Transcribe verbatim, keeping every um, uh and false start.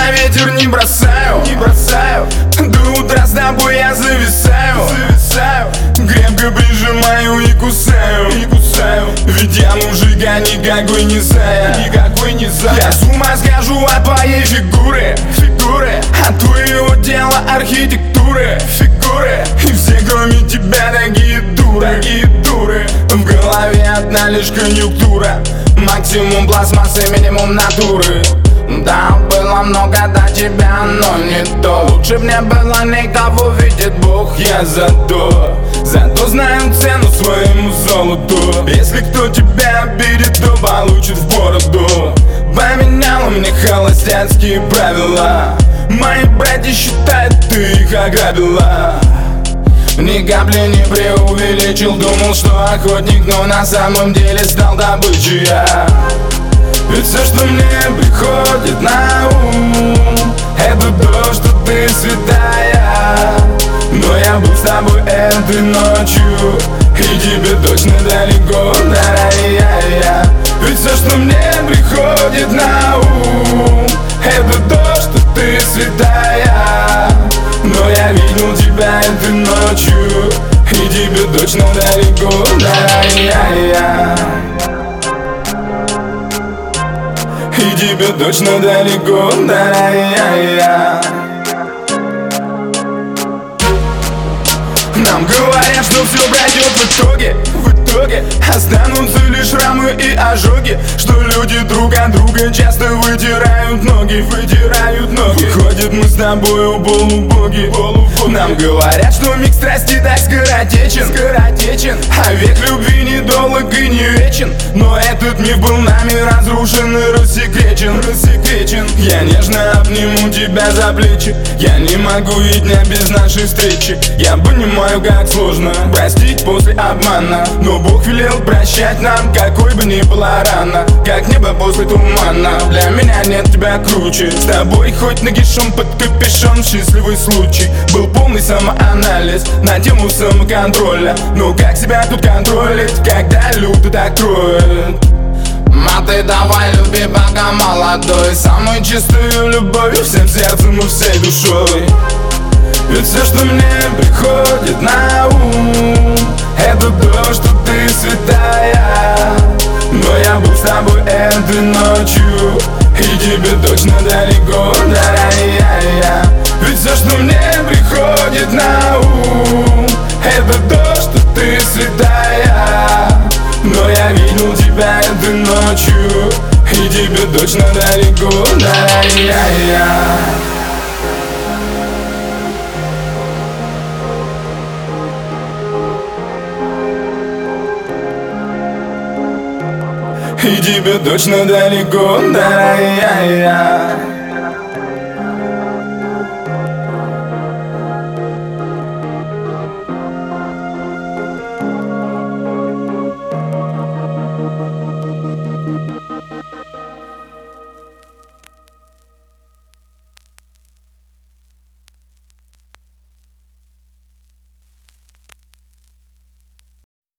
на ветер не бросаю, не бросаю. До утра с тобой я зависаю, зависаю. Крепко прижимаю и кусаю, и кусаю. Ведь я мужика никакой не зая, никакой не зая. Я с ума схожу от твоей фигуры, фигуры. От твоего тела архитектуры, фигуры. И все кроме тебя такие дуры, такие дуры. В голове одна лишь конъюнктура. Максимум пластмассы, минимум натуры. Да, было много до тебя, но не то. Лучше б не было никого, видит Бог, я за то. Зато знаю цену своему золоту. Если кто тебя обидит, то получит в бороду. Поменяла мне холостяцкие правила. Мои братья считают, ты их ограбила. Ни капли не преувеличил, думал, что охотник, но на самом деле стал добычей я. Ведь все, что мне приходит на ум, это то, что ты святая. Но я был с тобой этой ночью, и тебе точно далеко, дорогая. Ведь все, что мне приходит на ум, это то, что ты святая. Но я видел тебя этой ночью, и тебе точно далеко, дорогая. И тебе точно далеко, дорогая. Нам говорят, что все пройдет в итоге, в итоге останутся лишь шрамы и ожоги. Что люди друг от друга часто вытирают ноги, вытирают ноги. Выходит, мы с тобою полубоги, полубоги. Нам говорят, что миг страсти так скоротечен, скоротечен. А век любви недолг и не вечен. Но этот миф был нами разрушен и рассекречен, рассекречен. Я нежно обниму тебя за плечи. Я не могу и дня без нашей встречи. Я понимаю, как сложно простить после обмана, но Бог велел прощать нам, какой бы ни была рана. Как небо после тумана, для меня нет тебя круче. С тобой хоть нагишом под капюшон, счастливый случай. Был полный самоанализ на тему самоконтроля. Но как себя тут контролить, когда люто так кроет? Маты, давай люби, пока молодой. Самую чистую любовь, всем сердцем и всей душой. Ведь все, что мне приходит на ум, это то, что ты святая. Но я был с тобой этой ночью, и тебе точно далеко, дорогая. Ведь все, что мне приходит на ум, это то, что ты святая. Но я видел тебя этой ночью, и тебе точно далеко, дорогая. И тебе точно далеко, дорогая.